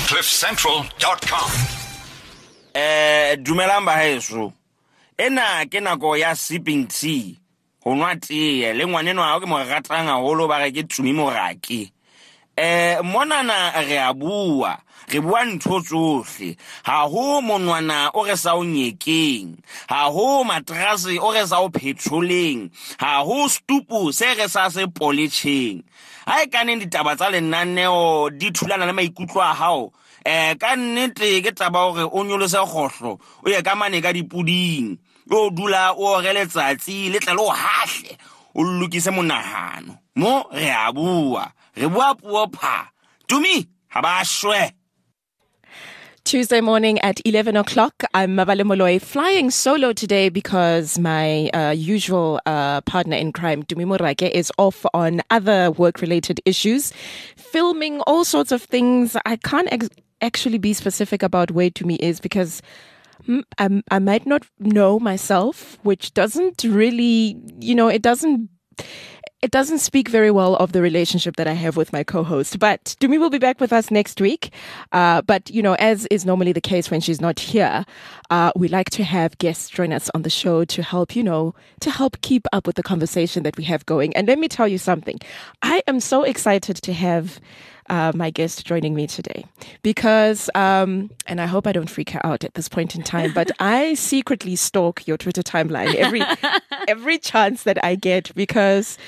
CliffCentral.com. Dumelang baheso. Ena ke nako ya sipping tea. Ho nwa tee le ngwaneno a ke mo ratang haholo ba re ke Tumi Morake. Monana re a bua ntho tsohle. Ha ho monwana o re sa o nyekeng, ha ho matrase o re sa o phetholeng, ha ho stupu se re sa se polisheng. Ha e kaneng ditaba tsa lenaneo di thulana le maikutlo a hao, ka nnete ke taba hore o nyolose kgohlo o ye ka mane ka dipuding o dula o re letsatsi le tla le o hahle o lokise monahano mo re a bua puo pha Tumi ha ba shwe. Tuesday morning at 11 o'clock, I'm Mabale Moloi, flying solo today because my usual partner in crime, Tumi Morake, is off on other work-related issues, filming all sorts of things. I can't actually be specific about where Tumi is because I might not know myself, which doesn't really, it doesn't speak very well of the relationship that I have with my co-host. But Tumi will be back with us next week. But, as is normally the case when she's not here, we like to have guests join us on the show to help, to help keep up with the conversation that we have going. And let me tell you something. I am so excited to have my guest joining me today because, and I hope I don't freak her out at this point in time, but I secretly stalk your Twitter timeline every chance that I get because,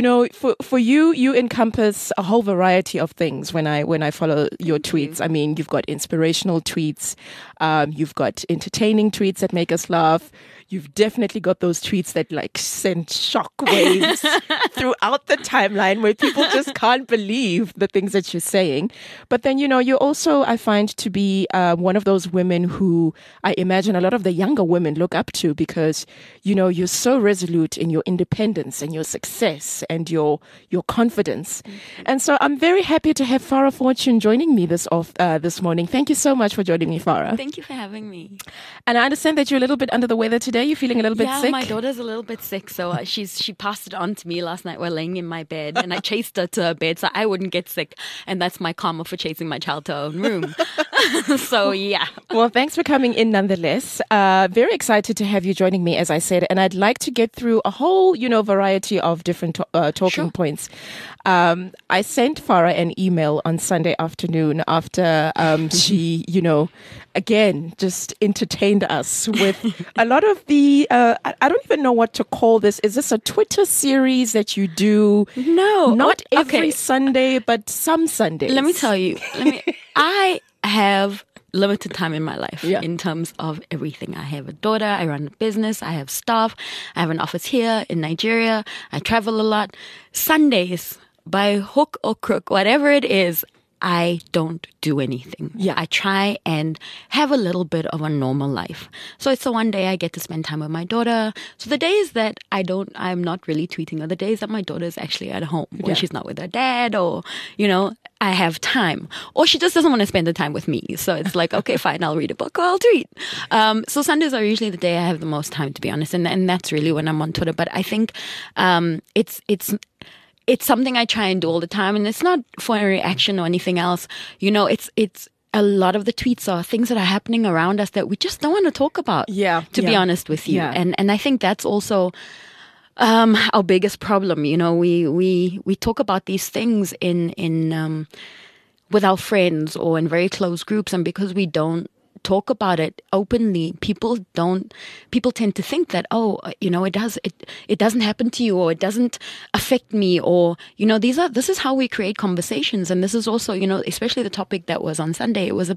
for you encompass a whole variety of things when I follow your tweets. I mean, you've got inspirational tweets, you've got entertaining tweets that make us laugh. You've definitely got those tweets that send shockwaves throughout the timeline where people just can't believe the things that you're saying. But then, you also, I find to be one of those women who I imagine a lot of the younger women look up to because, you're so resolute in your independence and your success and your confidence. Mm-hmm. And so I'm very happy to have Farah Fortune joining me this morning. Thank you so much for joining me, Farah. Thank you for having me. And I understand that you're a little bit under the weather today. You're feeling a little bit sick? Yeah, my daughter's a little bit sick, so she passed it on to me last night while laying in my bed, and I chased her to her bed so I wouldn't get sick, and that's my karma for chasing my child to her own room. So, yeah. Well, thanks for coming in nonetheless. Very excited to have you joining me, as I said, and I'd like to get through a whole, variety of different talking points. I sent Farah an email on Sunday afternoon after she, again, just entertained us with a lot of the, I don't even know what to call this. Is this a Twitter series that you do? No. Not every Sunday, but some Sundays. Let me tell you, I have limited time in my life in terms of everything. I have a daughter, I run a business, I have staff, I have an office here in Nigeria, I travel a lot. Sundays, by hook or crook, whatever it is, I don't do anything. Yeah. I try and have a little bit of a normal life. So it's the one day I get to spend time with my daughter. So the days that I'm not really tweeting are the days that my daughter is actually at home, when she's not with her dad, or, I have time. Or she just doesn't want to spend the time with me. So it's like, okay, fine, I'll read a book or I'll tweet. So Sundays are usually the day I have the most time, to be honest. And that's really when I'm on Twitter. But I think it's something I try and do all the time, and it's not for a reaction or anything else. It's a lot of the tweets are things that are happening around us that we just don't want to talk about. To be honest with you, and I think that's also our biggest problem. We talk about these things in with our friends or in very close groups, and because we don't talk about it openly, people tend to think that, it doesn't happen to you, or it doesn't affect me, or this is how we create conversations. And this is also, especially the topic that was on Sunday, it was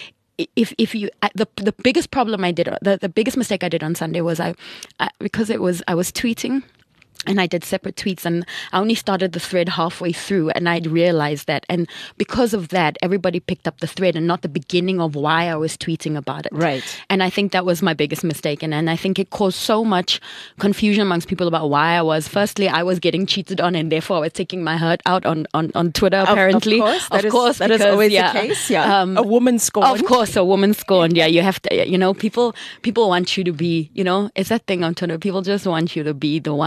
the biggest problem I did, the biggest mistake I did on Sunday was I was tweeting. And I did separate tweets, and I only started the thread halfway through, and I realized that. And because of that, everybody picked up the thread and not the beginning of why I was tweeting about it. Right. And I think that was my biggest mistake. And I think it caused so much confusion amongst people about why I was getting cheated on, and therefore I was taking my hurt out on Twitter, apparently. Of course, that is always the case. Yeah. A woman scorned. Of course, a woman scorned. Yeah, you have to, people want you to be, it's that thing on Twitter. People just want you to be the one that's getting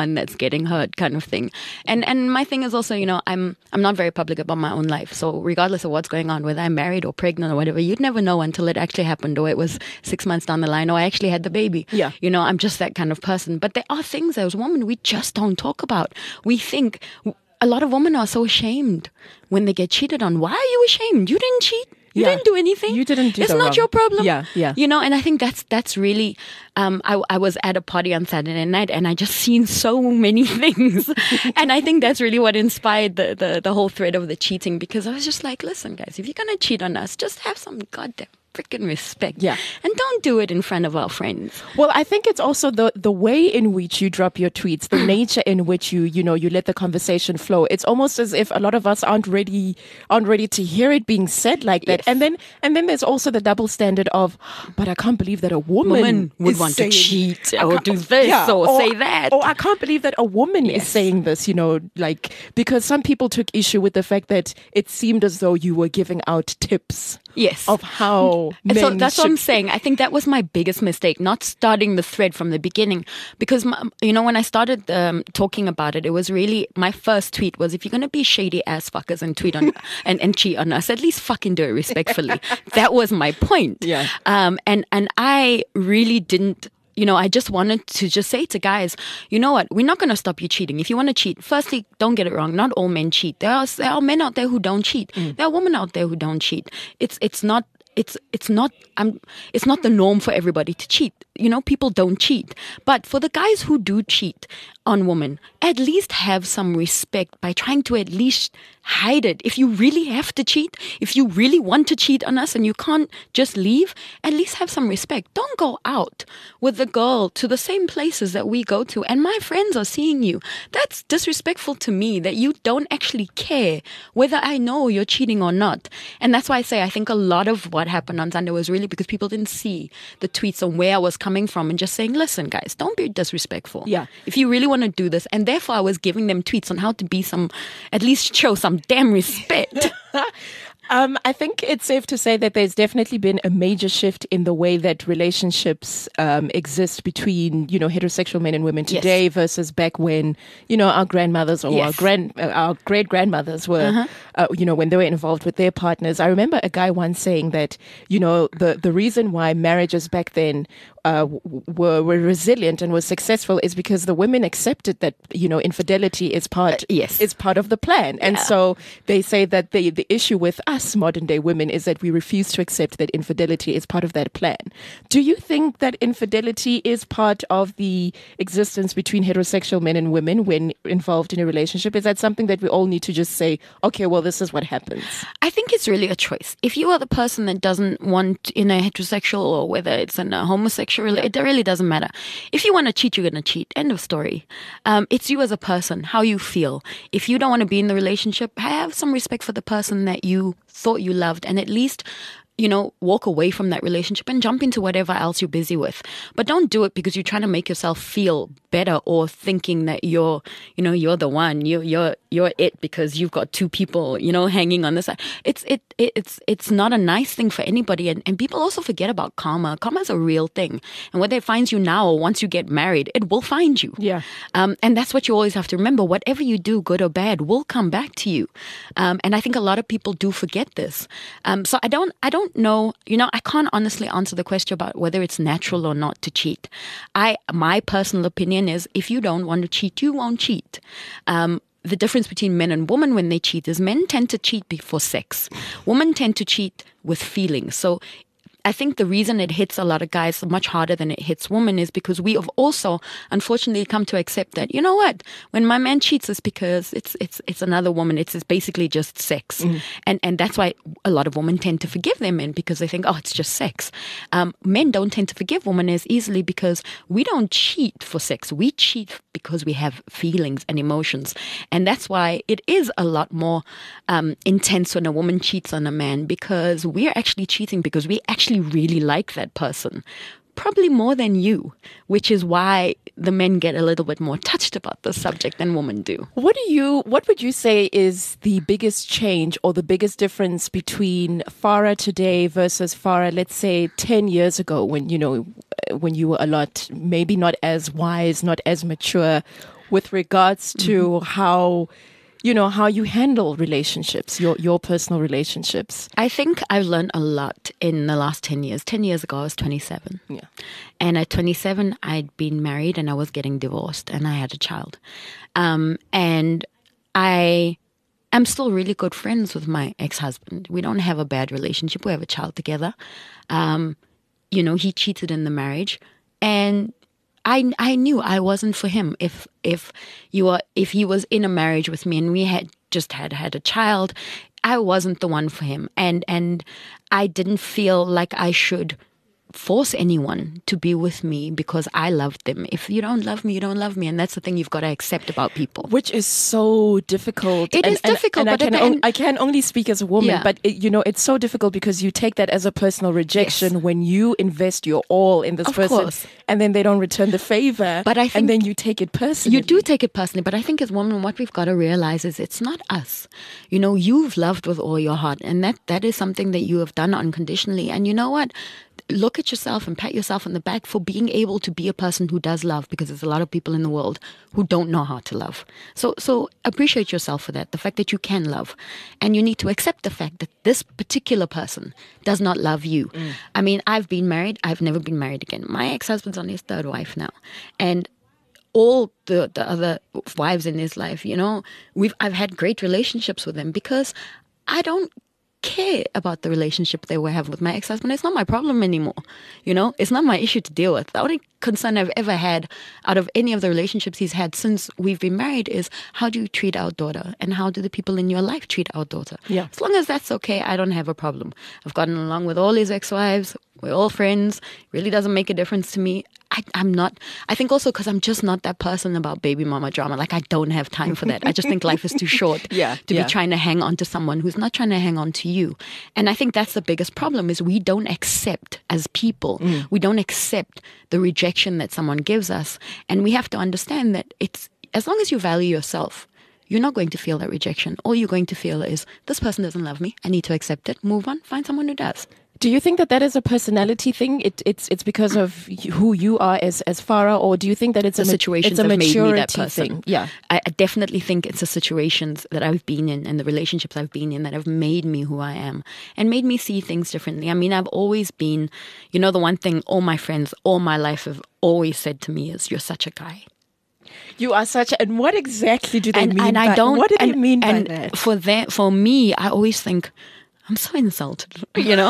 getting hurt kind of thing. And my thing is also, I'm not very public about my own life. So regardless of what's going on, whether I'm married or pregnant or whatever, you'd never know until it actually happened, or it was 6 months down the line, or I actually had the baby. Yeah. I'm just that kind of person. But there are things as women we just don't talk about. We think a lot of women are so ashamed when they get cheated on. Why are you ashamed? You didn't cheat. You didn't do anything. You didn't do It's not wrong. your problem. Yeah. And I think that's really. I was at a party on Saturday night, and I just seen so many things, and I think that's really what inspired the whole thread of the cheating, because I was just like, listen, guys, if you're gonna cheat on us, just have some goddamn freaking respect. Yeah. And don't do it in front of our friends. Well, I think it's also the way in which you drop your tweets, the nature in which you let the conversation flow. It's almost as if a lot of us aren't ready to hear it being said like that. Yes. And then there's also the double standard of, but I can't believe that a woman would is want saying, to cheat or do this or say that. Or I can't believe that a woman is saying this, because some people took issue with the fact that it seemed as though you were giving out tips. Yes. Of how men So that's should. what I'm saying. I think that was my biggest mistake, not starting the thread from the beginning. Because, when I started talking about it, it was really, my first tweet was, if you're going to be shady ass fuckers and tweet on and cheat on us, at least fucking do it respectfully. That was my point. Yeah. And I really didn't. I just wanted to just say to guys, you know what? We're not going to stop you cheating. If you want to cheat, firstly, don't get it wrong. Not all men cheat. There are men out there who don't cheat. There are women out there who don't cheat. It's not the norm for everybody to cheat. People don't cheat. But for the guys who do cheat on women, at least have some respect by trying to at least hide it. If you really have to cheat, if you really want to cheat on us and you can't just leave, at least have some respect. Don't go out with the girl to the same places that we go to, and my friends are seeing you. That's disrespectful to me, that you don't actually care whether I know you're cheating or not. And that's why I say I think a lot of what happened on Sunday was really because people didn't see the tweets on where I was coming from and just saying, listen, guys, don't be disrespectful. Yeah. If you really want to do this. And therefore I was giving them tweets on how to be at least show some damn respect. I think it's safe to say that there's definitely been a major shift in the way that relationships exist between, heterosexual men and women today versus back when, our grandmothers or our great grandmothers were, when they were involved with their partners. I remember a guy once saying that, the reason why marriages back then were resilient and were successful is because the women accepted that, infidelity is part of the plan. And so they say that the issue with us modern day women is that we refuse to accept that infidelity is part of that plan. Do you think that infidelity is part of the existence between heterosexual men and women when involved in a relationship? Is that something that we all need to just say, okay, well, this is what happens? I think it's really a choice. If you are the person that doesn't want in a heterosexual or whether it's in a homosexual, it really doesn't matter. If you want to cheat, you're going to cheat. End of story. It's you as a person, how you feel. If you don't want to be in the relationship, have some respect for the person that you thought you loved, and at least walk away from that relationship and jump into whatever else you're busy with. But don't do it because you're trying to make yourself feel better or thinking that you're the one, you're it because you've got two people, hanging on the side. It's not a nice thing for anybody. And people also forget about karma. Karma is a real thing. And whether it finds you now or once you get married, it will find you. Yeah. And that's what you always have to remember. Whatever you do, good or bad, will come back to you. And I think a lot of people do forget this. So I don't know, I can't honestly answer the question about whether it's natural or not to cheat. My personal opinion is if you don't want to cheat, you won't cheat. The difference between men and women when they cheat is men tend to cheat before sex. Women tend to cheat with feelings. So I think the reason it hits a lot of guys much harder than it hits women is because we have also, unfortunately, come to accept that, you know what, when my man cheats, it's because it's another woman. It's basically just sex. And that's why a lot of women tend to forgive their men because they think, oh, it's just sex. Men don't tend to forgive women as easily because we don't cheat for sex. We cheat because we have feelings and emotions. And that's why it is a lot more intense when a woman cheats on a man, because we're actually cheating because we actually really like that person, probably more than you, which is why the men get a little bit more touched about the subject than women do. What would you say is the biggest change or the biggest difference between Farah today versus Farah, let's say 10 years ago when you were a lot, maybe not as wise, not as mature? with regards to how you handle relationships, your personal relationships? I think I've learned a lot in the last 10 years. 10 years ago, I was 27. Yeah. And at 27, I'd been married and I was getting divorced and I had a child. And I am still really good friends with my ex-husband. We don't have a bad relationship. We have a child together. He cheated in the marriage. And I knew I wasn't for him. If he was in a marriage with me and we had just had a child, I wasn't the one for him. And I didn't feel like I should force anyone to be with me because I loved them. If you don't love me, you don't love me. And that's the thing you've got to accept about people. Which is so difficult. It is difficult. And I can only speak as a woman, but it's so difficult because you take that as a personal rejection when you invest your all in this person. Course. And then they don't return the favor. But I think, and then you take it personally. You do take it personally. But I think as women, what we've got to realize is it's not us. You've loved with all your heart. And that is something that you have done unconditionally. And you know what? Look at yourself and pat yourself on the back for being able to be a person who does love, because there's a lot of people in the world who don't know how to love. So appreciate yourself for that, the fact that you can love. And you need to accept the fact that this particular person does not love you. I mean, I've been married. I've never been married again. My ex-husband's on his third wife now. And all the other wives in his life, I've had great relationships with them because I don't care about the relationship they were having with my ex-husband. It's not my problem anymore. It's not my issue to deal with. The only concern I've ever had out of any of the relationships he's had since we've been married is, how do you treat our daughter and how do the people in your life treat our daughter? Yeah. As long as that's okay, I don't have a problem. I've gotten along with all his ex-wives. We're all friends. It really doesn't make a difference to me. I think also because I'm just not that person about baby mama drama. Like, I don't have time for that. I just think life is too short to be trying to hang on to someone who's not trying to hang on to you. And I think that's the biggest problem, is we don't accept as people. We don't accept the rejection that someone gives us. And we have to understand that it's, as long as you value yourself, you're not going to feel that rejection. All you're going to feel is, this person doesn't love me. I need to accept it, move on, find someone who does. Do you think that is a personality thing? It's because of who you are as Farah, or do you think that it's a situation that made me that person? Thing? Yeah, I definitely think it's the situations that I've been in and the relationships I've been in that have made me who I am and made me see things differently. I mean, I've always been, the one thing all my friends all my life have always said to me is, "You're such a guy." You are such a, and what exactly do they mean? What do they mean by that? For me, I always think, I'm so insulted,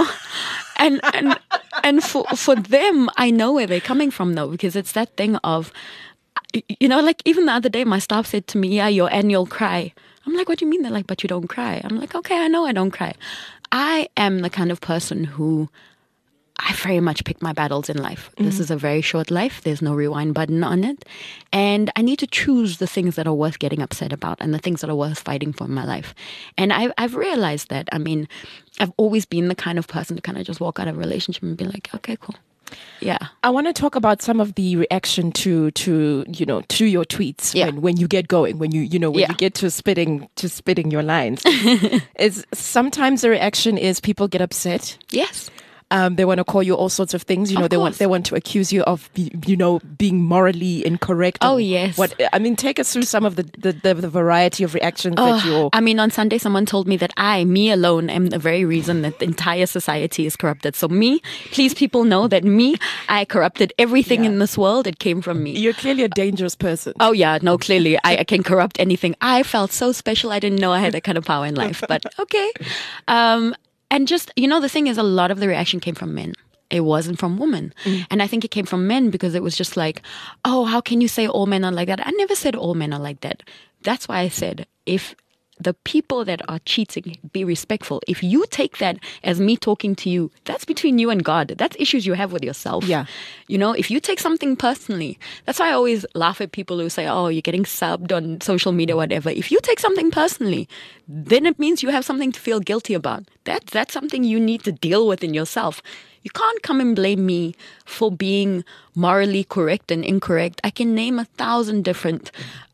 and for them, I know where they're coming from, though, because it's that thing of, like even the other day, my staff said to me, "Yeah, your annual cry." I'm like, "What do you mean?" They're like, "But you don't cry." I'm like, "Okay, I know I don't cry." I am the kind of person who, I very much pick my battles in life. This is a very short life. There's no rewind button on it. And I need to choose the things that are worth getting upset about and the things that are worth fighting for in my life. And I've realized that. I mean, I've always been the kind of person to kind of just walk out of a relationship and be like, okay, cool. Yeah. I want to talk about some of the reaction to your tweets when you get going, when you get to spitting your lines. Is sometimes the reaction is people get upset. Yes. They want to call you all sorts of things. They want to accuse you of, being morally incorrect. Oh, yes. Take us through some of the variety of reactions that you're... I mean, on Sunday, someone told me that me alone, am the very reason that the entire society is corrupted. So please people know that I corrupted everything in this world. It came from me. You're clearly a dangerous person. Oh, yeah. No, clearly. I can corrupt anything. I felt so special. I didn't know I had that kind of power in life. But okay. And just, the thing is, a lot of the reaction came from men. It wasn't from women. And I think it came from men because it was just like, oh, how can you say all men are like that? I never said all men are like that. That's why I said, if the people that are cheating, be respectful. If you take that as me talking to you, that's between you and God. That's issues you have with yourself. Yeah. If you take something personally, that's why I always laugh at people who say, oh, you're getting subbed on social media, whatever. If you take something personally, then it means you have something to feel guilty about. That's something you need to deal with in yourself. You can't come and blame me for being morally correct and incorrect. I can name 1,000 different,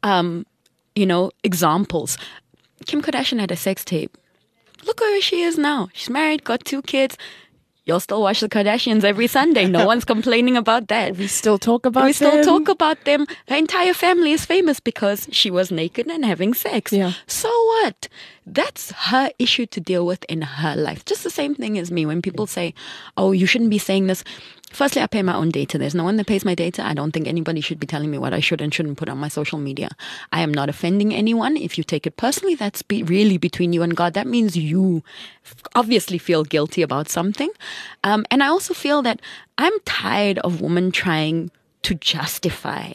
examples. Kim Kardashian had a sex tape. Look where she is now. She's married, got 2 kids. you'll still watch the Kardashians every Sunday. No one's complaining about that. We still talk about them. We still talk about them. Her entire family is famous because she was naked and having sex. Yeah. So what? That's her issue to deal with in her life. Just the same thing as me. When people say, oh, you shouldn't be saying this. Firstly, I pay my own data. There's no one that pays my data. I don't think anybody should be telling me what I should and shouldn't put on my social media. I am not offending anyone. If you take it personally, that's really between you and God. That means you obviously feel guilty about something. And I also feel that I'm tired of women trying to justify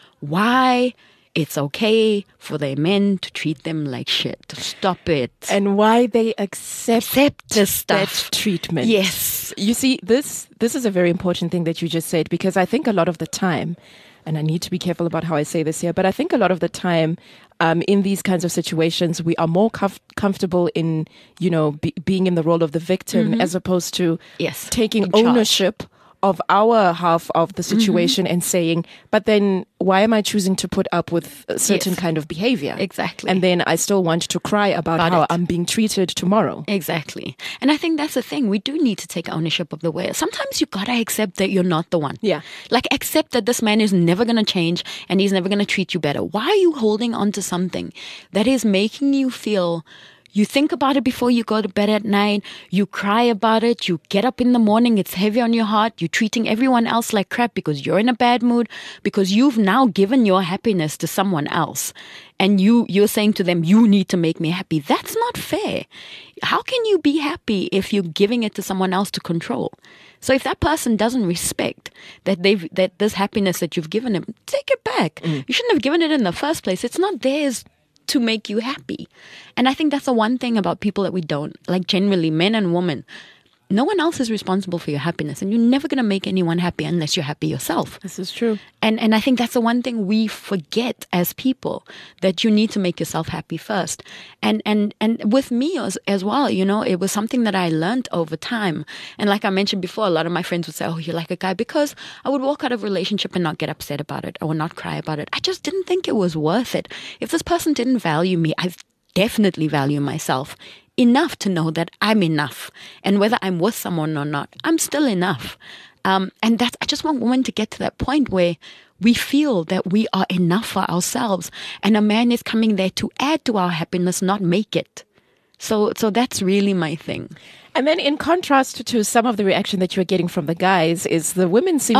why it's okay for their men to treat them like shit. Stop it. And why they accept the stuff. That treatment. Yes. You see, this is a very important thing that you just said, because I think a lot of the time, and I need to be careful about how I say this here, but I think a lot of the time in these kinds of situations, we are more comfortable in, being in the role of the victim as opposed to taking ownership of our half of the situation and saying, but then why am I choosing to put up with a certain kind of behavior? Exactly. And then I still want to cry about how I'm being treated tomorrow. Exactly. And I think that's the thing. We do need to take ownership of the way. Sometimes you gotta accept that you're not the one. Yeah. Like, accept that this man is never gonna change and he's never gonna treat you better. Why are you holding on to something that is making you feel... You think about it before you go to bed at night. You cry about it. You get up in the morning. It's heavy on your heart. You're treating everyone else like crap because you're in a bad mood, because you've now given your happiness to someone else. And you're saying to them, you need to make me happy. That's not fair. How can you be happy if you're giving it to someone else to control? So if that person doesn't respect that this happiness that you've given them, take it back. You shouldn't have given it in the first place. It's not theirs to make you happy. And I think that's the one thing about people that we don't, like generally men and women, no one else is responsible for your happiness, and you're never going to make anyone happy unless you're happy yourself. This is true. And I think that's the one thing we forget as people, that you need to make yourself happy first. And with me as well, it was something that I learned over time. And like I mentioned before, a lot of my friends would say, oh, you're like a guy, because I would walk out of a relationship and not get upset about it. I would not cry about it. I just didn't think it was worth it. If this person didn't value me, I definitely value myself enough to know that I'm enough. And whether I'm with someone or not, I'm still enough. And I just want women to get to that point where we feel that we are enough for ourselves, and a man is coming there to add to our happiness, not make it. So that's really my thing. And then in contrast to some of the reaction that you're getting from the guys, is the women seem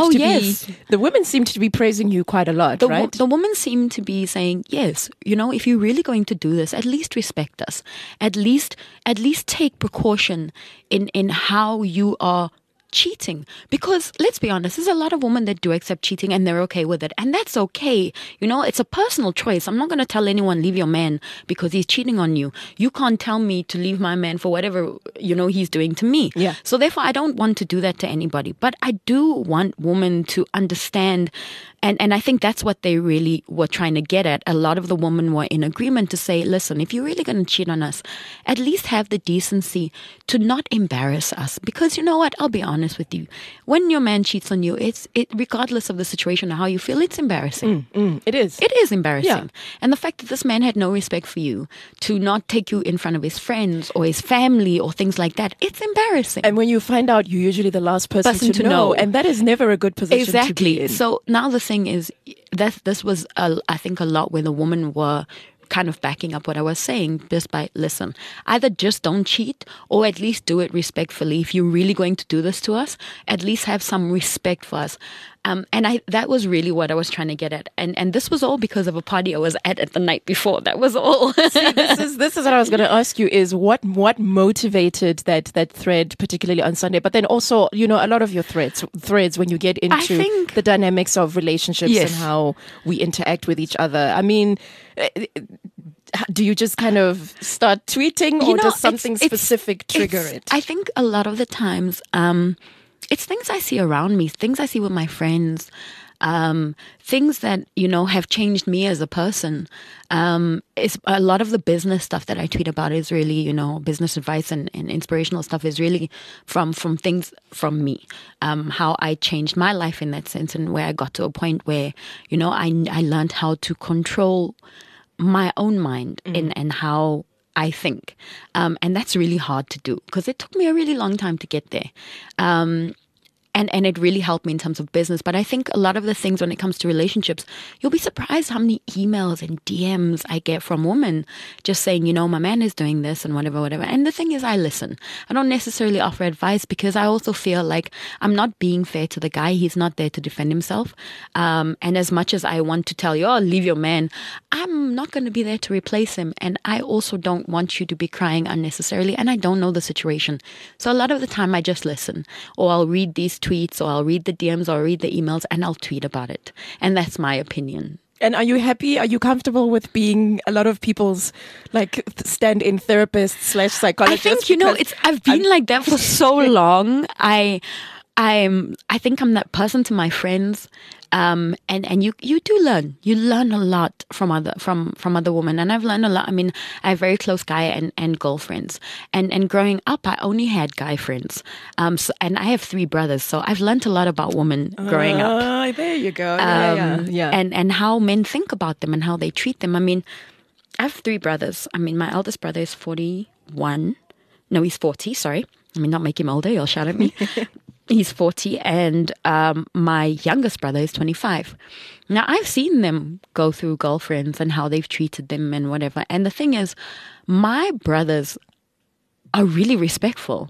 to be praising you quite a lot, right? The women seem to be saying, yes, if you're really going to do this, at least respect us. At least take precaution in how you are cheating. Because let's be honest, there's a lot of women that do accept cheating and they're okay with it. And that's okay. It's a personal choice. I'm not going to tell anyone, leave your man because he's cheating on you. You can't tell me to leave my man for whatever, he's doing to me. Yeah. So therefore, I don't want to do that to anybody. But I do want women to understand. And I think that's what they really were trying to get at. A lot of the women were in agreement to say, listen, if you're really going to cheat on us, at least have the decency to not embarrass us. Because you know what? I'll be honest with you. When your man cheats on you, regardless of the situation or how you feel, it's embarrassing. It is. It is embarrassing. Yeah. And the fact that this man had no respect for you, to not take you in front of his friends or his family or things like that, it's embarrassing. And when you find out, you're usually the last person to know. And that is never a good position to be in. So now the thing is that this was, I think, a lot where the women were kind of backing up what I was saying, just by, listen, either just don't cheat or at least do it respectfully. If you're really going to do this to us, at least have some respect for us. And that was really what I was trying to get at. And this was all because of a party I was at the night before. That was all. See, this is what I was going to ask you, is what motivated that thread, particularly on Sunday, but then also, a lot of your threads when you get into the dynamics of relationships and how we interact with each other. I mean, do you just kind of start tweeting, or does something specific trigger it? I think a lot of the times, it's things I see around me, things I see with my friends, things that, have changed me as a person. It's a lot of the business stuff that I tweet about is really, business advice and inspirational stuff is really from things from me, how I changed my life in that sense, and where I got to a point where, I learned how to control my own mind and how I think. And that's really hard to do because it took me a really long time to get there. And it really helped me in terms of business. But I think a lot of the things when it comes to relationships, you'll be surprised how many emails and DMs I get from women just saying, you know, my man is doing this and whatever. And the thing is, I listen. I don't necessarily offer advice because I also feel like I'm not being fair to the guy. He's not there to defend himself. And as much as I want to tell you, oh, leave your man, I'm not going to be there to replace him. And I also don't want you to be crying unnecessarily. And I don't know the situation. So a lot of the time I just listen, or I'll read these tweets, or I'll read the DMs, or I'll read the emails, and I'll tweet about it. And that's my opinion. And are you happy? Are you comfortable with being a lot of people's like stand-in therapist / psychologist? I think, you know, I've been like that for so long. I think I'm that person to my friends. And you do learn. You learn a lot from other women. And I've learned a lot. I mean, I have very close guy and girlfriends. And growing up, I only had guy friends. And I have 3 brothers. So I've learned a lot about women growing up. There you go. Yeah. And how men think about them and how they treat them. I mean, I have 3 brothers. I mean, my eldest brother is 41. No, he's 40, sorry. I mean, not make him older. He'll shout at me. He's 40, and my youngest brother is 25. Now, I've seen them go through girlfriends and how they've treated them and whatever. And the thing is, my brothers are really respectful.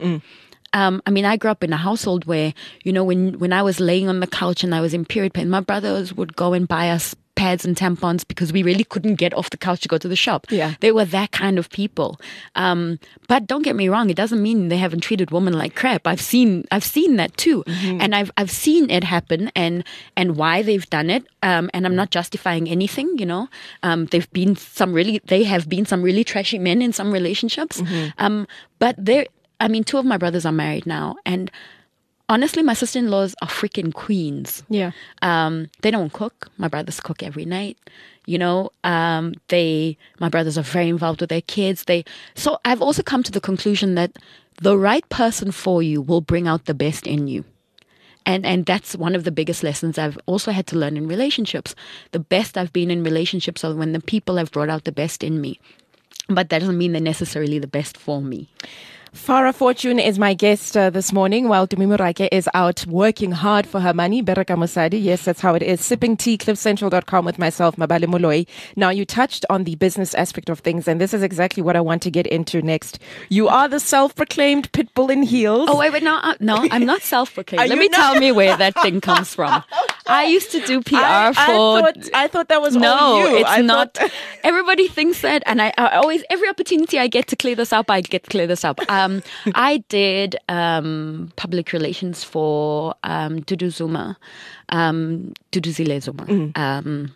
I mean, I grew up in a household where, you know, when I was laying on the couch and I was in period pain, my brothers would go and buy us pads and tampons because we really couldn't get off the couch to go to the shop. Yeah. They were that kind of people. But don't get me wrong, it doesn't mean they haven't treated women like crap. I've seen that too. Mm-hmm. And I've seen it happen and why they've done it. And I'm not justifying anything, you know. They have been some really trashy men in some relationships. Mm-hmm. But 2 of my brothers are married now, and honestly, my sister-in-laws are freaking queens. Yeah. They don't cook. My brothers cook every night. You know, my brothers are very involved with their kids. So I've also come to the conclusion that the right person for you will bring out the best in you. And that's one of the biggest lessons I've also had to learn in relationships. The best I've been in relationships are when the people have brought out the best in me. But that doesn't mean they're necessarily the best for me. Farah Fortune is my guest this morning, while Tumi Morake is out working hard for her money. Bereka Mosadi, yes, that's how it is. Sipping tea, cliffcentral.com with myself, Mabale Moloi. Now, you touched on the business aspect of things, and this is exactly what I want to get into next. You are the self-proclaimed pit bull in heels. Oh, wait, no, I'm not self-proclaimed. Let me tell me where that thing comes from. I used to do PR I thought that was all you. No, it's not. Everybody thinks that, and I always, every opportunity I get to clear this up, I get to clear this up. I did public relations for Dudu Zuma, Duduzile Zuma,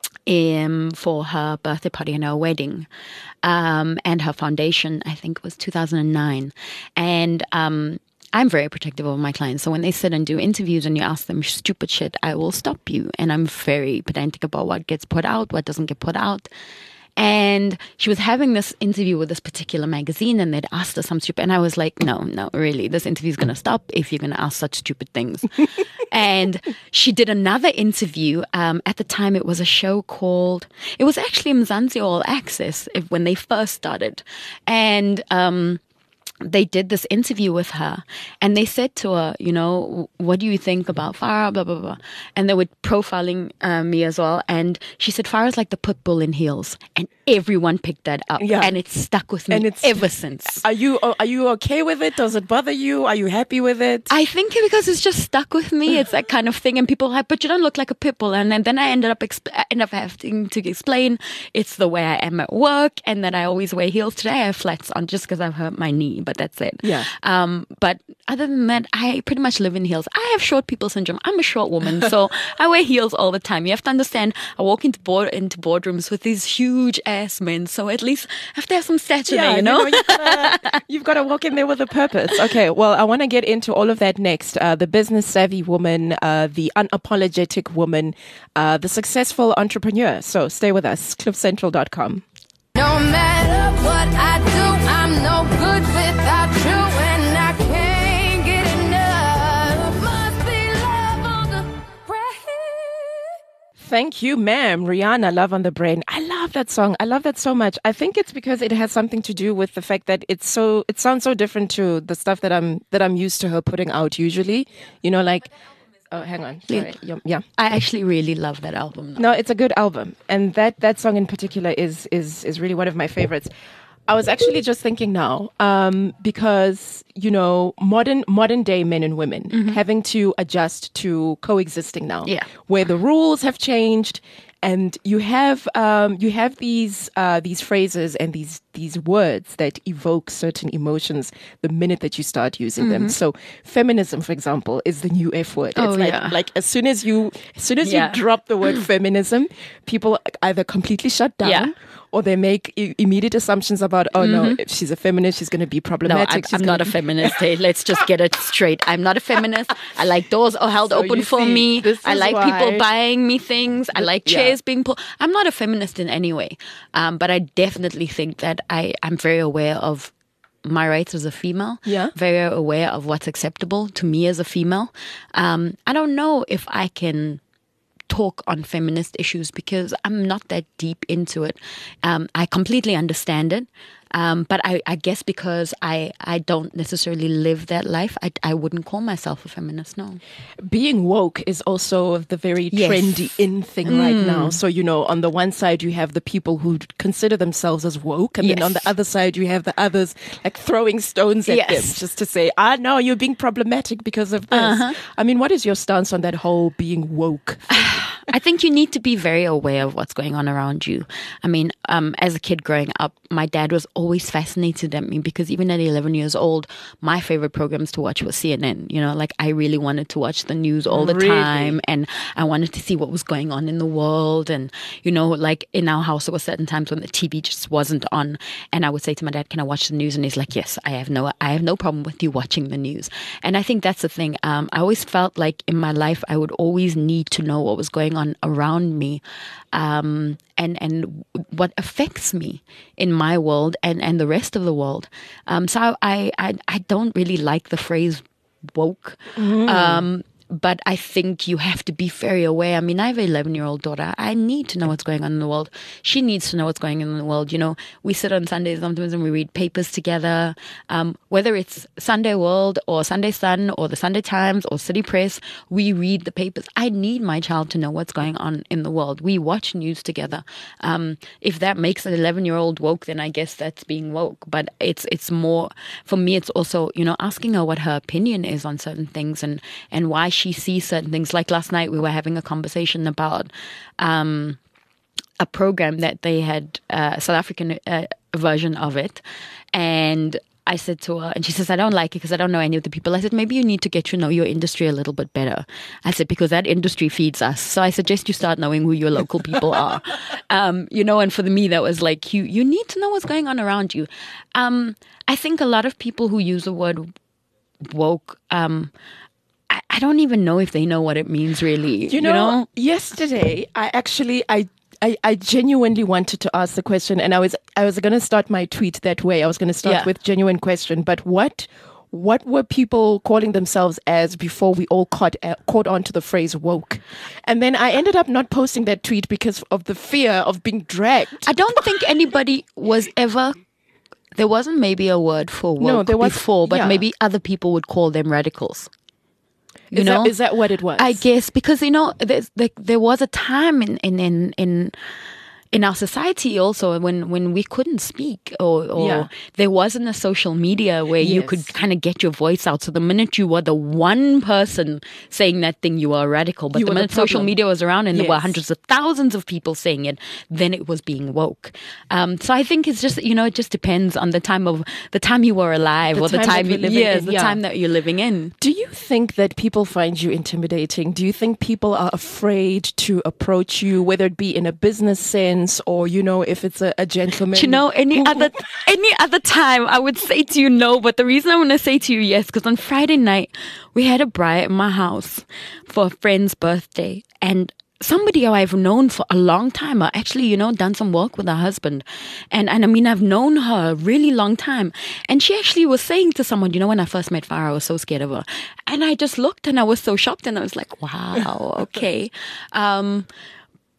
for her birthday party and her wedding, and her foundation. I think it was 2009, and I'm very protective of my clients. So when they sit and do interviews and you ask them stupid shit, I will stop you. And I'm very pedantic about what gets put out, what doesn't get put out. And she was having this interview with this particular magazine, and they'd asked her some stupid, and I was like, no, really, this interview is going to stop if you're going to ask such stupid things. And she did another interview. At the time, it was a show called, it was actually Mzansi All Access when they first started. And they did this interview with her, and they said to her, you know, what do you think about Farah, blah, blah, blah. And they were profiling me as well. And she said, Farah's like the pit bull in heels. And everyone picked that up. Yeah. And it's stuck with me ever since. Are you okay with it? Does it bother you? Are you happy with it? I think because it's just stuck with me. It's that kind of thing. And people are like, but you don't look like a pit bull. And then I end up having to explain it's the way I am at work, and that I always wear heels. Today I have flats on just because I've hurt my knee. But that's it. Yeah. But other than that, I pretty much live in heels. I have short people syndrome. I'm a short woman, so I wear heels all the time. You have to understand, I walk into boardrooms with these huge ass men, so at least I have to have some stature there, you know? You've got to walk in there with a purpose. Okay, well, I want to get into all of that next. The business savvy woman, the unapologetic woman, the successful entrepreneur. So stay with us, cliffcentral.com. No matter what I do, I'm no good without you, and I can't get enough. Must be love on the brain. Thank you, ma'am. Rihanna, Love on the Brain. I love that song. I love that so much. I think it's because it has something to do with the fact that it sounds so different to the stuff that I'm used to her putting out usually. You know, like, oh, hang on. Sorry. Yeah. I actually really love that album. No, it's a good album. And that song in particular is really one of my favorites. I was actually just thinking now, because, you know, modern day men and women having to adjust to coexisting now, where the rules have changed, and you have these phrases and these words that evoke certain emotions the minute that you start using them. So feminism, for example, is the new F word. It's like as soon as you drop the word feminism, people either completely shut down or they make immediate assumptions about, no, if she's a feminist, she's going to be problematic. No, I'm not a feminist. Hey, let's just get it straight. I'm not a feminist. I like doors are held open for me. I like people buying me things. I like chairs being pulled. I'm not a feminist in any way. But I definitely think that I'm very aware of my rights as a female. Very aware of what's acceptable to me as a female. I don't know if I can talk on feminist issues because I'm not that deep into it. I completely understand it. But I guess because I don't necessarily live that life, I wouldn't call myself a feminist, no. Being woke is also the very trendy in thing right now. So, you know, on the one side, you have the people who consider themselves as woke. And then on the other side, you have the others like throwing stones at them just to say, no, you're being problematic because of this. I mean, what is your stance on that whole being woke thing? I think you need to be very aware of what's going on around you. I mean, as a kid growing up, my dad was always fascinated at me because even at 11 years old, my favorite programs to watch was CNN. You know, like I really wanted to watch the news all the time, and I wanted to see what was going on in the world. And, you know, like in our house, there were certain times when the TV just wasn't on, and I would say to my dad, "Can I watch the news?" And he's like, "Yes, I have no problem with you watching the news." And I think that's the thing. I always felt like in my life, I would always need to know what was going on around me, and what affects me in my world and the rest of the world. So I don't really like the phrase woke. But I think you have to be very aware. I mean, I have an 11-year-old daughter. I need to know what's going on in the world. She needs to know what's going on in the world. You know, we sit on Sundays sometimes and we read papers together. Whether it's Sunday World or Sunday Sun or the Sunday Times or City Press, we read the papers. I need my child to know what's going on in the world. We watch news together. If that makes an 11-year-old woke, then I guess that's being woke. But it's more, for me, it's also, you know, asking her what her opinion is on certain things and why she sees certain things. Like last night we were having a conversation about a program that they had, a South African version of it, and I said to her, and she says, "I don't like it because I don't know any of the people." I said, "Maybe you need to get to know your industry a little bit better." I said, "Because that industry feeds us. So I suggest you start knowing who your local people are." You know, and for me, that was like, you need to know what's going on around you. I think a lot of people who use the word woke, I don't even know if they know what it means really. You know? Yesterday, I genuinely wanted to ask the question, and I was going to start my tweet that way. I was going to start with genuine question, but what were people calling themselves as before we all caught on to the phrase woke? And then I ended up not posting that tweet because of the fear of being dragged. I don't think anybody was ever... There wasn't maybe a word for woke before, but maybe other people would call them radicals. Is that what it was? I guess because, you know, there was a time in our society also when we couldn't speak or there wasn't a social media where you could kind of get your voice out. So the minute you were the one person saying that thing, you were a radical. But the minute social media was around and there were hundreds of thousands of people saying it, then it was being woke. So I think it's just, you know, it just depends on the time you were alive or the time time that you're living in. Do you think that people find you intimidating? Do you think people are afraid to approach you, whether it be in a business sense, or, you know, if it's a gentleman? You know, any other time I would say to you no, but the reason I want to say to you yes, because on Friday night we had a braai at my house for a friend's birthday, and somebody who I've known for a long time, I actually, you know, done some work with her husband. And I mean, I've known her a really long time. And she actually was saying to someone, you know, when I first met Farah, I was so scared of her. And I just looked and I was so shocked and I was like, wow, okay.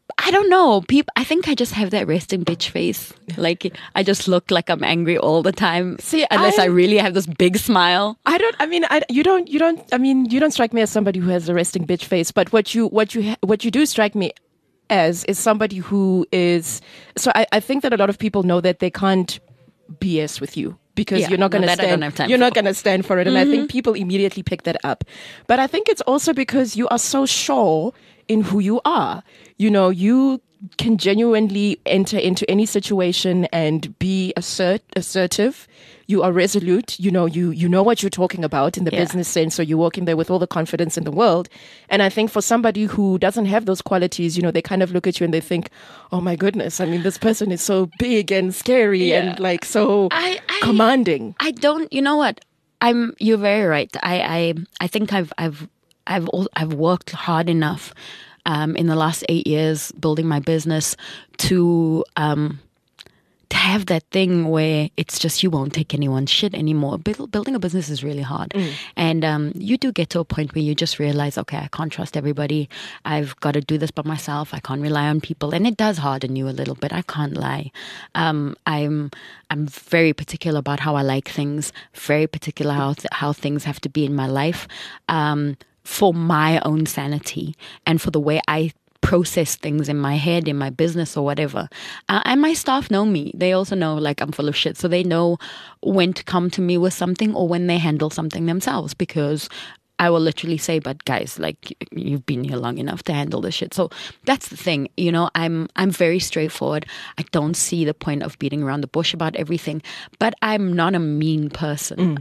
I don't know. I think I just have that resting bitch face. Like, I just look like I'm angry all the time. See, unless I really have this big smile. You don't strike me as somebody who has a resting bitch face. But what you do strike me as is somebody who is. So I think that a lot of people know that they can't BS with you. Because you're not going to stand. You're not going to stand for it, and I think people immediately pick that up. But I think it's also because you are so sure in who you are. You know, you can genuinely enter into any situation and be assertive. You are resolute. You know what you're talking about in the business sense. So you walk in there with all the confidence in the world. And I think for somebody who doesn't have those qualities, you know, they kind of look at you and they think, oh my goodness, I mean, this person is so big and scary and like so commanding. I don't, you know what? You're very right. I think I've worked hard enough in the last 8 years building my business to have that thing where it's just you won't take anyone's shit anymore. Building a business is really hard. And you do get to a point where you just realize, okay, I can't trust everybody. I've got to do this by myself. I can't rely on people. And it does harden you a little bit. I can't lie. I'm very particular about how I like things, very particular how things have to be in my life. For my own sanity and for the way I process things in my head, in my business or whatever. And my staff know me. They also know like I'm full of shit. So they know when to come to me with something or when they handle something themselves, because I will literally say, but guys, like you've been here long enough to handle this shit. So that's the thing, you know, I'm very straightforward. I don't see the point of beating around the bush about everything, but I'm not a mean person.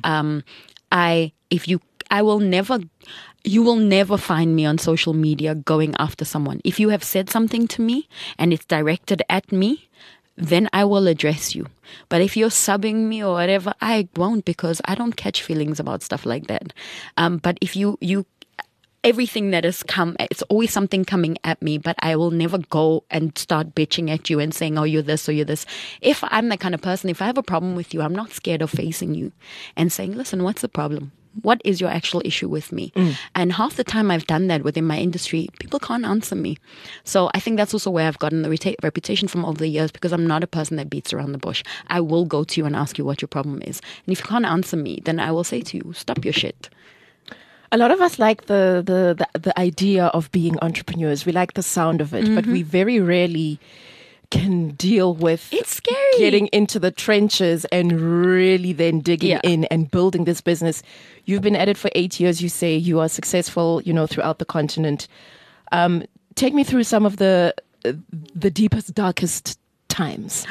You will never find me on social media going after someone. If you have said something to me and it's directed at me, then I will address you. But if you're subbing me or whatever, I won't, because I don't catch feelings about stuff like that. But if you everything that has come, it's always something coming at me, but I will never go and start bitching at you and saying, oh, you're this or you're this. If I'm that kind of person, if I have a problem with you, I'm not scared of facing you and saying, listen, what's the problem? What is your actual issue with me? And half the time I've done that within my industry, people can't answer me. So I think that's also where I've gotten the reputation from over the years, because I'm not a person that beats around the bush. I will go to you and ask you what your problem is. And if you can't answer me, then I will say to you, stop your shit. A lot of us like the idea of being entrepreneurs. We like the sound of it, but we very rarely can deal with it's scary getting into the trenches and really then digging in and building this business. You've been at it for 8 years. You say you are successful, you know, throughout the continent. Take me through some of the deepest, darkest times.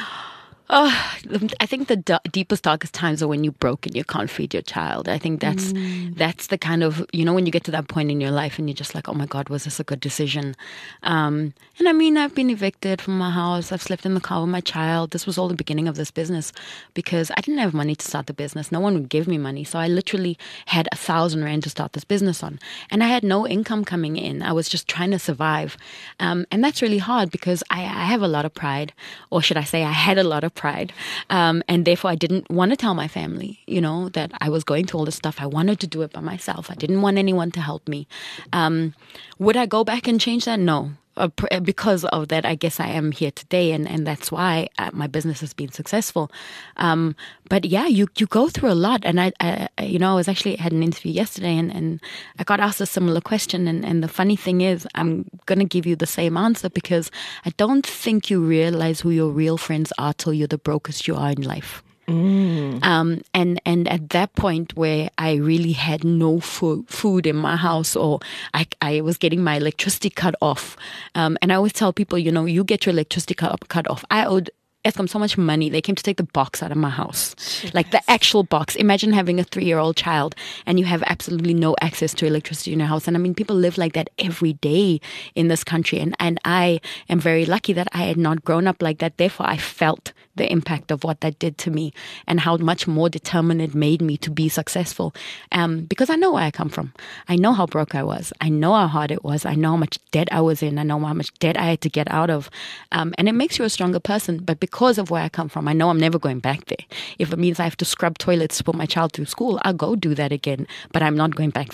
I think the deepest, darkest times are when you're broke and you can't feed your child. I think that's the kind of, you know, when you get to that point in your life and you're just like, oh my God, was this a good decision? And I mean, I've been evicted from my house. I've slept in the car with my child. This was all the beginning of this business because I didn't have money to start the business. No one would give me money. So I literally had 1,000 rand to start this business on. And I had no income coming in. I was just trying to survive. And that's really hard because I have a lot of pride, or should I say I had a lot of pride. And therefore I didn't want to tell my family, you know, that I was going through all this stuff. I wanted to do it by myself. I didn't want anyone to help me. Would I go back and change that? No. Because of that, I guess I am here today, and that's why my business has been successful. But yeah, you go through a lot, and I was actually had an interview yesterday, and I got asked a similar question, and the funny thing is, I'm gonna give you the same answer because I don't think you realize who your real friends are till you're the brokest you are in life. And at that point where I really had no food in my house, or I was getting my electricity cut off. And I always tell people, you know, you get your electricity cut off. I owed Eskom so much money. They came to take the box out of my house. Jeez. Like the actual box. Imagine having a 3-year-old child and you have absolutely no access to electricity in your house. And I mean, people live like that every day in this country. And I am very lucky that I had not grown up like that. Therefore, I felt the impact of what that did to me and how much more determined it made me to be successful. Because I know where I come from. I know how broke I was. I know how hard it was. I know how much debt I was in. I know how much debt I had to get out of. And it makes you a stronger person. But because of where I come from, I know I'm never going back there. If it means I have to scrub toilets to put my child through school, I'll go do that again. But I'm not going back there.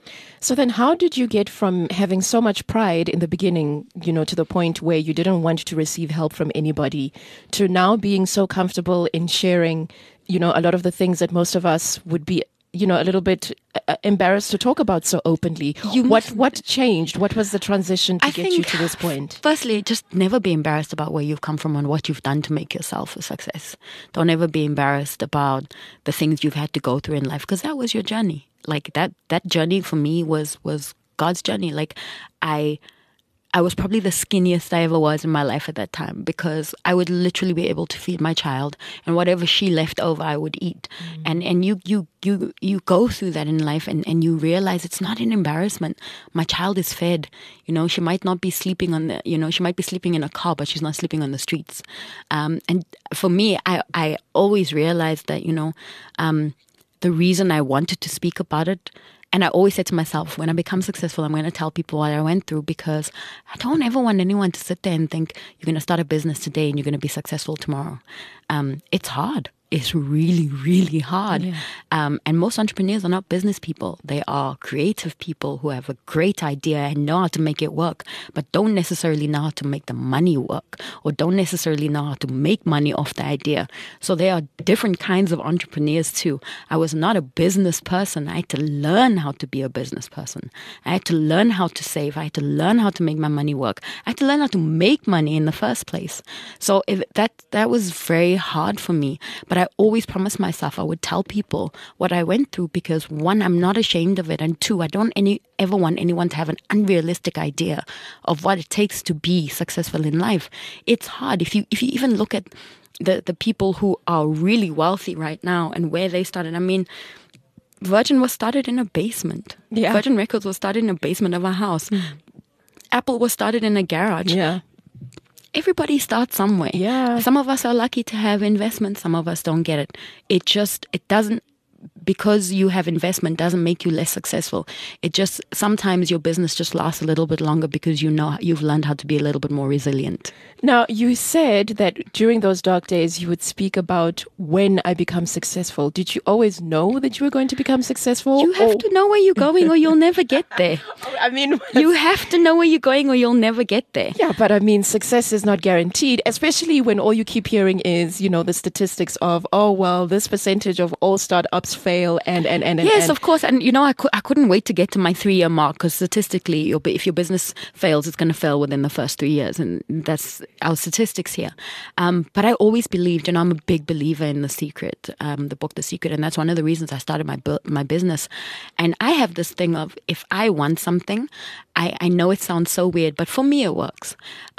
So then how did you get from having so much pride in the beginning, to the point where you didn't want to receive help from anybody, to now being so comfortable in sharing, a lot of the things that most of us would be, a little bit embarrassed to talk about so openly? What changed? What was the transition to get you to this point? Firstly, just never be embarrassed about where you've come from and what you've done to make yourself a success. Don't ever be embarrassed about the things you've had to go through in life, because that was your journey. Like that journey for me was God's journey. Like I was probably the skinniest I ever was in my life at that time, because I would literally be able to feed my child, and whatever she left over, I would eat. And you go through that in life, and you realize it's not an embarrassment. My child is fed. She might not be sleeping she might be sleeping in a car, but she's not sleeping on the streets. And for me, I always realized that, the reason I wanted to speak about it, and I always said to myself, when I become successful, I'm going to tell people what I went through, because I don't ever want anyone to sit there and think you're going to start a business today and you're going to be successful tomorrow. It's hard. It's really, really hard. Yeah. And most entrepreneurs are not business people. They are creative people who have a great idea and know how to make it work, but don't necessarily know how to make the money work, or don't necessarily know how to make money off the idea. So there are different kinds of entrepreneurs too. I was not a business person. I had to learn how to be a business person. I had to learn how to save. I had to learn how to make my money work. I had to learn how to make money in the first place. So that was very hard for me. But I always promised myself I would tell people what I went through, because one, I'm not ashamed of it, and two, I don't ever want anyone to have an unrealistic idea of what it takes to be successful in life. It's hard. If you even look at the people who are really wealthy right now and where they started. I mean, Virgin was started in a basement. Yeah. Virgin Records was started in a basement of a house. Apple was started in a garage. Yeah. Everybody starts somewhere. Yeah. Some of us are lucky to have investment. Some of us don't get it. It doesn't, because you have investment doesn't make you less successful. It just, sometimes your business just lasts a little bit longer because you've learned how to be a little bit more resilient. Now, you said that during those dark days, you would speak about when I become successful. Did you always know that you were going to become successful? You have to know where you're going or you'll never get there. I mean, you have to know where you're going or you'll never get there. Yeah, but I mean, success is not guaranteed, especially when all you keep hearing is, the statistics of, this percentage of all startups fail and yes, of course. And I couldn't wait to get to my 3-year mark, because statistically, if your business fails, it's going to fail within the first 3 years, and that's our statistics here. But I always believed, I'm a big believer in The Secret, the book The Secret, and that's one of the reasons I started my business. And I have this thing of, if I want something, I know it sounds so weird, but for me it works.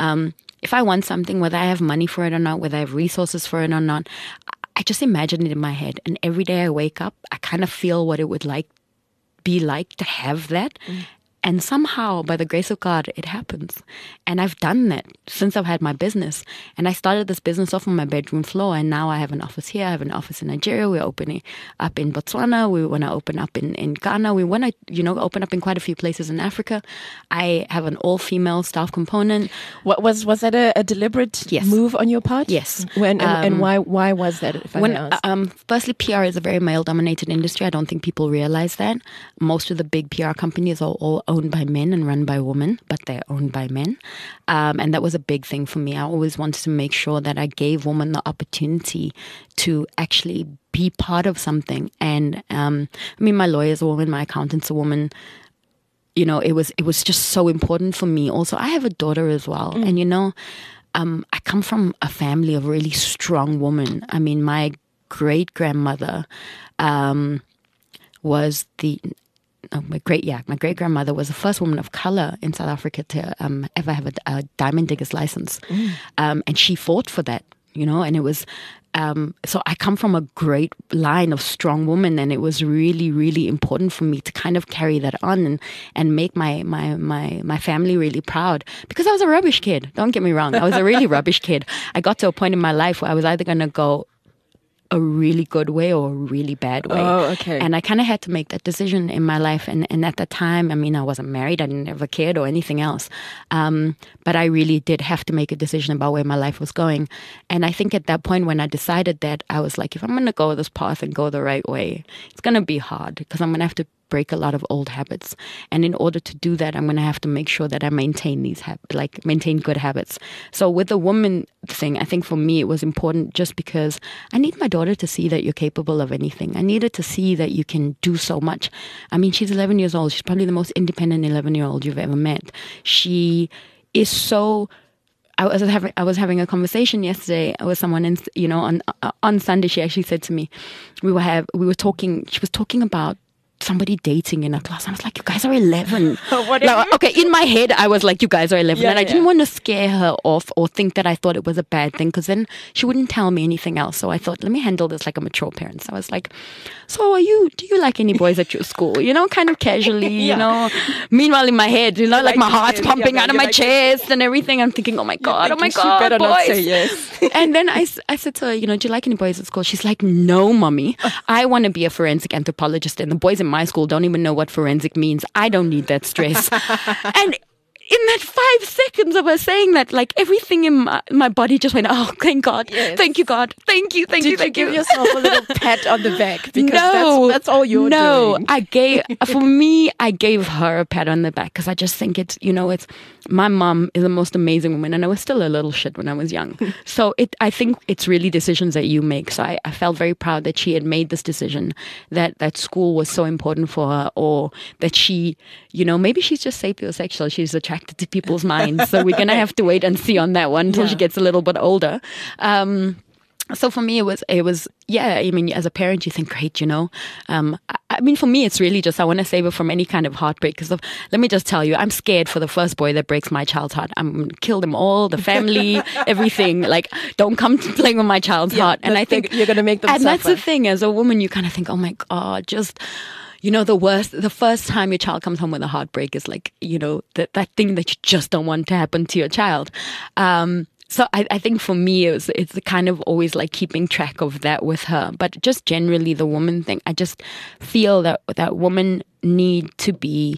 If I want something, whether I have money for it or not, whether I have resources for it or not, I just imagine it in my head. And every day I wake up, I kind of feel what it would be like to have that. And somehow, by the grace of God, it happens. And I've done that since I've had my business. And I started this business off on my bedroom floor. And now I have an office here. I have an office in Nigeria. We're opening up in Botswana. We want to open up in Ghana. We want to, open up in quite a few places in Africa. I have an all-female staff component. Was that a deliberate move on your part? Yes. And why was that, if I may ask? Firstly, PR is a very male-dominated industry. I don't think people realize that. Most of the big PR companies are all owned by men and run by women, but they're owned by men. And that was a big thing for me. I always wanted to make sure that I gave women the opportunity to actually be part of something. And my lawyer's a woman, my accountant's a woman. It was just so important for me. Also, I have a daughter as well. And, I come from a family of really strong women. I mean, my great-grandmother was my great-grandmother was the first woman of color in South Africa to ever have a diamond digger's license. And she fought for that, and it was, so I come from a great line of strong women, and it was really, really important for me to kind of carry that on and make my family really proud, because I was a rubbish kid. Don't get me wrong. I was a really rubbish kid. I got to a point in my life where I was either going to go a really good way or a really bad way. Oh, okay. And I kind of had to make that decision in my life. And at the time, I wasn't married. I didn't have a kid or anything else. But I really did have to make a decision about where my life was going. And I think at that point when I decided that, I was like, if I'm going to go this path and go the right way, it's going to be hard, because I'm going to have to break a lot of old habits. And in order to do that, I'm going to have to make sure that I maintain these maintain good habits. So with the woman thing, I think for me it was important just because I need my daughter to see that you're capable of anything. I needed to see that you can do so much. I mean, she's 11 years old. She's probably the most independent 11-year-old you've ever met. She is so... I was having a conversation yesterday with someone, and on Sunday she actually said to me, we were talking. She was talking about somebody dating in a class. I was like, you guys are 11. Okay, in my head, I was like, you guys are 11. And I didn't want to scare her off or think that I thought it was a bad thing, because then she wouldn't tell me anything else. So I thought, let me handle this like a mature parent. So I was like, so do you like any boys at your school? Kind of casually, Meanwhile, in my head, like my heart's pumping out of my chest and everything. I'm thinking, oh my God, boys. Not say yes. And then I said to her, do you like any boys at school? She's like, no, mommy. I want to be a forensic anthropologist, and the boys in my school don't even know what forensic means. I don't need that stress. And in that 5 seconds of her saying that, like everything in my body just went, oh, thank God. Yes. Thank you, God. Thank you. Did you give yourself a little pat on the back? Because that's all you're doing. I gave her a pat on the back, because I just think it's my mom is the most amazing woman, and I was still a little shit when I was young. So I think it's really decisions that you make. So I felt very proud that she had made this decision, that school was so important for her, or that she, maybe she's just sapiosexual. She's attracted to people's minds. So we're going to have to wait and see on that one until she gets a little bit older. So for me, it was, I mean, as a parent, you think, great, I mean, for me, it's really just, I want to save her from any kind of heartbreak. Because let me just tell you, I'm scared for the first boy that breaks my child's heart. I'm going to kill them all, the family, everything. Like, don't come to playing with my child's heart. And I think you're going to make them suffer. And that's the thing, as a woman, you kind of think, oh my God, just... the first time your child comes home with a heartbreak is like, that thing that you just don't want to happen to your child. So I think for me, it's kind of always like keeping track of that with her. But just generally the woman thing, I just feel that women need to be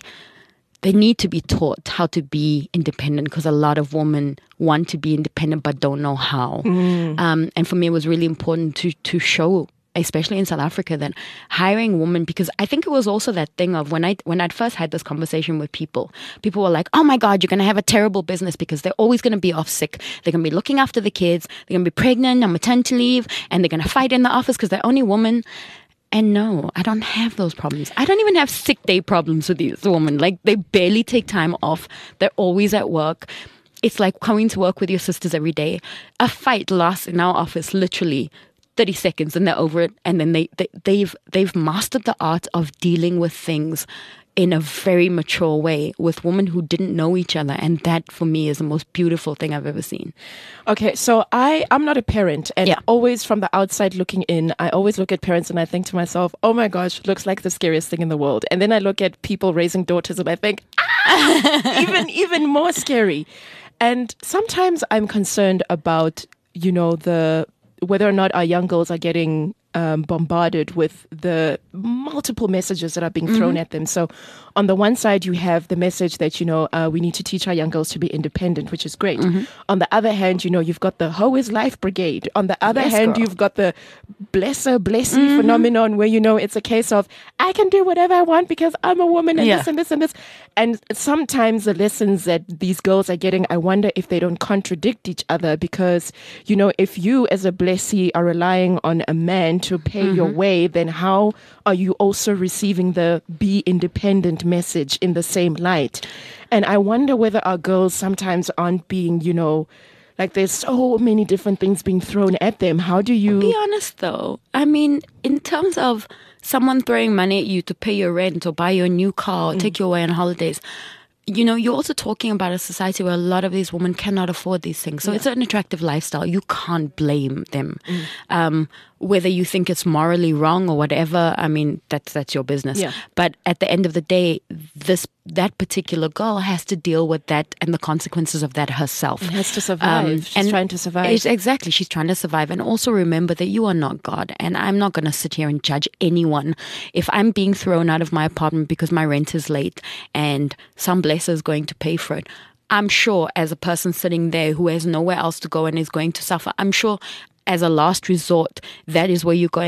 taught how to be independent, because a lot of women want to be independent but don't know how. And for me, it was really important to show, especially in South Africa, that hiring women, because I think it was also that thing of when I'd first had this conversation with people were like, oh my God, you're going to have a terrible business because they're always going to be off sick. They're going to be looking after the kids. They're going to be pregnant on maternity leave, and they're going to fight in the office because they're only women. And no, I don't have those problems. I don't even have sick day problems with these women. Like, they barely take time off. They're always at work. It's like coming to work with your sisters every day. A fight lasts in our office literally 30 seconds and they're over it. And then they've mastered the art of dealing with things in a very mature way with women who didn't know each other. And that for me is the most beautiful thing I've ever seen. Okay, so I'm not a parent, and always from the outside looking in, I always look at parents and I think to myself, oh my gosh, looks like the scariest thing in the world. And then I look at people raising daughters and I think, even more scary. And sometimes I'm concerned about, whether or not our young girls are getting bombarded with the multiple messages that are being thrown at them. So on the one side, you have the message that, we need to teach our young girls to be independent, which is great. On the other hand, you've got the Hoe is Life Brigade. On the other hand, you've got the bless her, bless me phenomenon where, it's a case of, I can do whatever I want because I'm a woman and this and this and this. And sometimes the lessons that these girls are getting, I wonder if they don't contradict each other because, if you as a blessee are relying on a man to pay your way, then how are you also receiving the be independent message in the same light? And I wonder whether our girls sometimes aren't being, like there's so many different things being thrown at them. How do you... Be honest though. I mean, in terms of someone throwing money at you to pay your rent or buy you a new car or take you away on holidays, you're also talking about a society where a lot of these women cannot afford these things. So it's an attractive lifestyle. You can't blame them. Whether you think it's morally wrong or whatever, I mean, that's your business. Yeah. But at the end of the day, that particular girl has to deal with that and the consequences of that herself. And has to survive. She's trying to survive. Exactly. She's trying to survive. And also remember that you are not God. And I'm not going to sit here and judge anyone. If I'm being thrown out of my apartment because my rent is late and some blesser is going to pay for it, I'm sure as a person sitting there who has nowhere else to go and is going to suffer, I'm sure as a last resort, that is where you're going,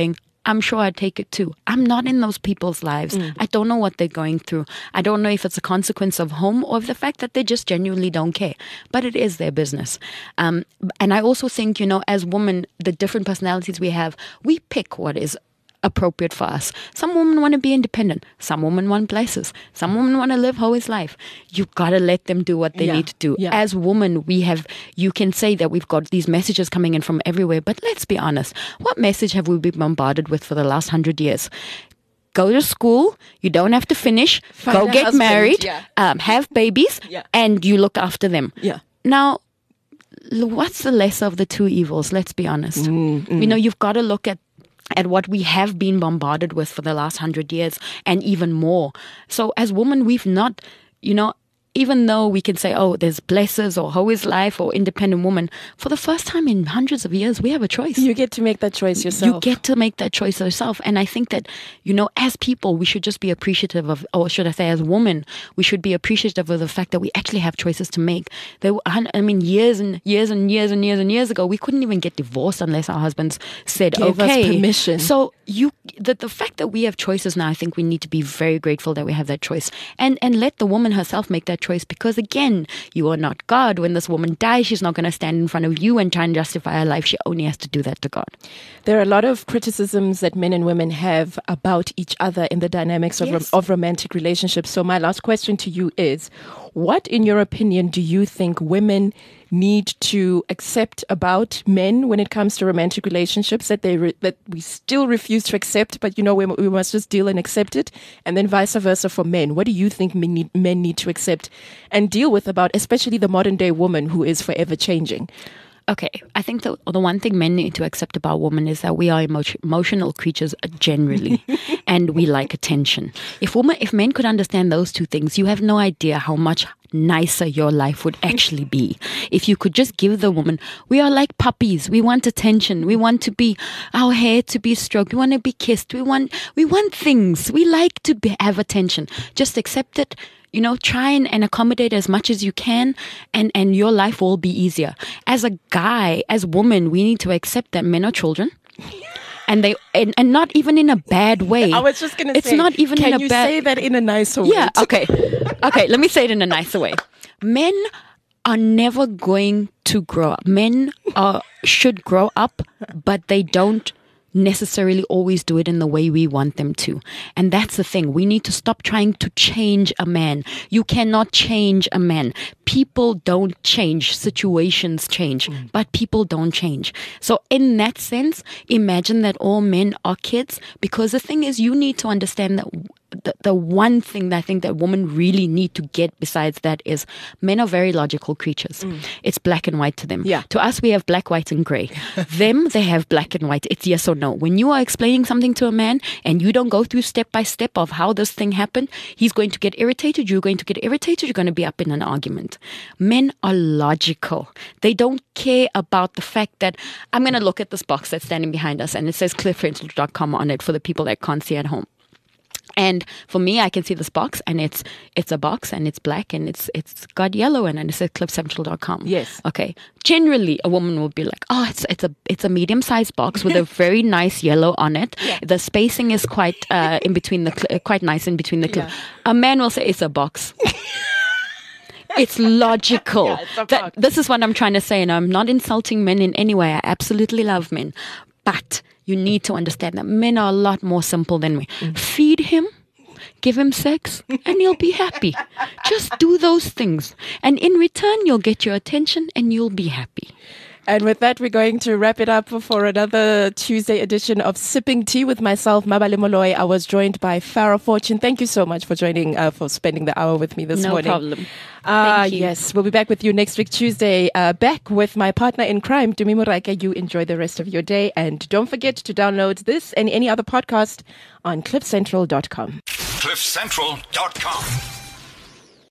I'm sure I'd take it too. I'm not in those people's lives. I don't know what they're going through. I don't know if it's a consequence of home or of the fact that they just genuinely don't care. But it is their business. And I also think, as women, the different personalities we have, we pick what is appropriate for us. Some women want to be independent. Some women want places. Some women want to live Hoey's life. You got to let them do what they need to do. Yeah. As women, you can say that we've got these messages coming in from everywhere, but let's be honest. What message have we been bombarded with for the last 100 years? Go to school, you don't have to finish, go get married, have babies, and you look after them. Yeah. Now, what's the lesser of the two evils? Let's be honest. You've got to look at what we have been bombarded with for the last 100 years and even more. So as women, we've not, even though we can say, oh, there's blessers or Hoey's life or independent woman, for the first time in hundreds of years, we have a choice. You get to make that choice yourself. You get to make that choice yourself. And I think that, as people, we should just be appreciative of, or should I say as women, we should be appreciative of the fact that we actually have choices to make. Years and years and years and years and years ago, we couldn't even get divorced unless our husbands said, Gave okay. us permission. So the fact that we have choices now, I think we need to be very grateful that we have that choice. And let the woman herself make that choice, because again, you are not God. When this woman dies, she's not going to stand in front of you and try and justify her life. She only has to do that to God. There are a lot of criticisms that men and women have about each other in the dynamics of romantic relationships. So my last question to you is, what, in your opinion, do you think women need to accept about men when it comes to romantic relationships that we still refuse to accept, but we must just deal and accept it, and then vice versa for men? What do you think men need to accept and deal with about, especially the modern day woman who is forever changing? Okay, I think the one thing men need to accept about women is that we are emotional creatures generally, and we like attention. If men could understand those two things, you have no idea how much nicer your life would actually be. If you could just give the woman, we are like puppies. We want attention. We want our hair to be stroked. We want to be kissed. We want things. We like to have attention. Just accept it. Try and accommodate as much as you can, and your life will be easier. As a guy, as women, we need to accept that men are children. And not even in a bad way. I was just going to say, it's not even in a bad. Can you say that in a nicer way? Yeah, okay. Okay, let me say it in a nicer way. Men are never going to grow up. Men should grow up, but they don't necessarily always do it in the way we want them to. And that's the thing. We need to stop trying to change a man. You cannot change a man. People don't change. Situations change, but people don't change. So in that sense, imagine that all men are kids, because the thing is, you need to understand that the one thing that I think that women really need to get besides that is men are very logical creatures. It's black and white to them. Yeah. To us, we have black, white, and gray. Them, they have black and white. It's yes or no. When you are explaining something to a man and you don't go through step by step of how this thing happened, he's going to get irritated. You're going to get irritated. You're going to be up in an argument. Men are logical. They don't care about the fact that I'm going to look at this box that's standing behind us and it says cliffcentral.com on it for the people that can't see at home. And for me, I can see this box, and it's a box, and it's black, and it's got yellow in it, and it says cliffcentral.com. Yes. Okay. Generally, a woman would be like, oh, it's a medium-sized box with a very nice yellow on it. Yeah. The spacing is quite in between quite nice in between the cliff. Yeah. A man will say it's a box. It's logical. Yeah, it's a box. This is what I'm trying to say, and I'm not insulting men in any way. I absolutely love men, but you need to understand that men are a lot more simple than we. Feed him, give him sex, and he'll be happy. Just do those things. And in return, you'll get your attention and you'll be happy. And with that, we're going to wrap it up for another Tuesday edition of Sipping Tea with myself, Mabale Molloy. I was joined by Farah Fortune. Thank you so much for joining, for spending the hour with me this morning. No problem. Thank you. Yes, we'll be back with you next week, Tuesday. Back with my partner in crime, Tumi Moraika. You enjoy the rest of your day. And don't forget to download this and any other podcast on cliffcentral.com. cliffcentral.com